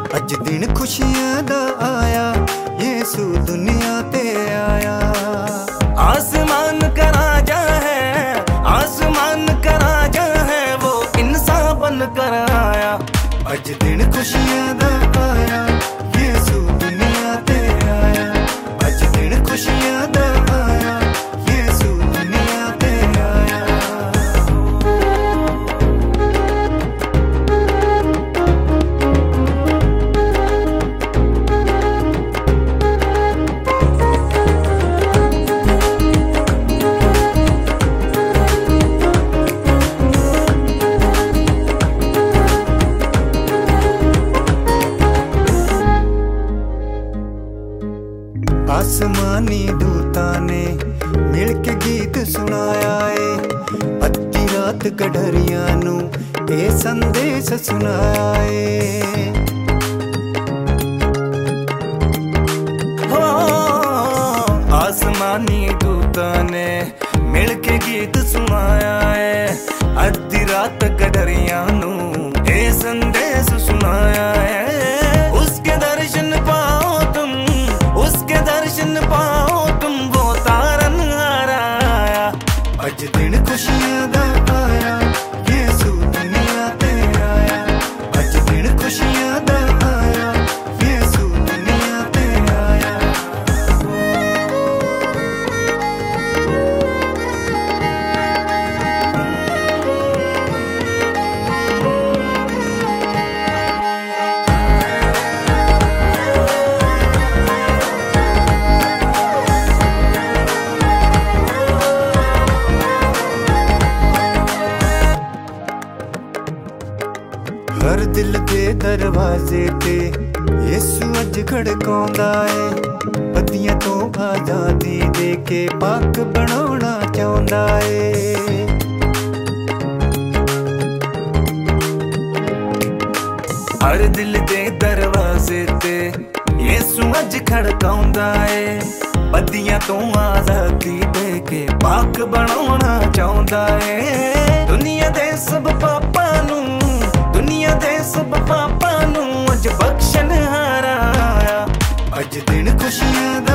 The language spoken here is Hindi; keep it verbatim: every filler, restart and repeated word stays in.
अज दिन खुशियां दा आया, यीशु दुनिया ते आया। आसमान का राजा है, आसमान का राजा है, वो इंसान बन कर आया। अज दिन खुशियां दा आया, यीशु दुनिया ते आया। अज दिन खुशियां दा आया, यीशु दुनिया ते आया। आसमानी दूतां ने मिल के गीत सुनाया है, अद्धी रात गडरियां नू ये संदेश सुनाया है। हो आसमानी दूतां ने मिल के गीत सुनाया है, अद्धी रात गडरियां नू ये संदेश सुनाया है। उसके दर्शन पाओ तुम, उसके दर्शन पाओ तुम, वो तारन हारा आया। अज दिन खुशियां दा आया, यीशु दुनिया ते आया। अज दिन खुशियां दा आया, यीशु दुनिया ते आया। हर दिल दे दरवाजे ते यीशु अज खड़काउंदा है, बदियां तो आजादी दे के पाक बनाउणा चाहुंदा है। हर दिल दे दरवाजे ते यीशु अज खड़काउंदा है, बदियां तो आजादी दे के पाक बनाउणा चाहुंदा है। दुनिया दे सब पापां नू, दुनिया दे सब पापां नू अज बख्शण हारा आया। अज दिन खुशियां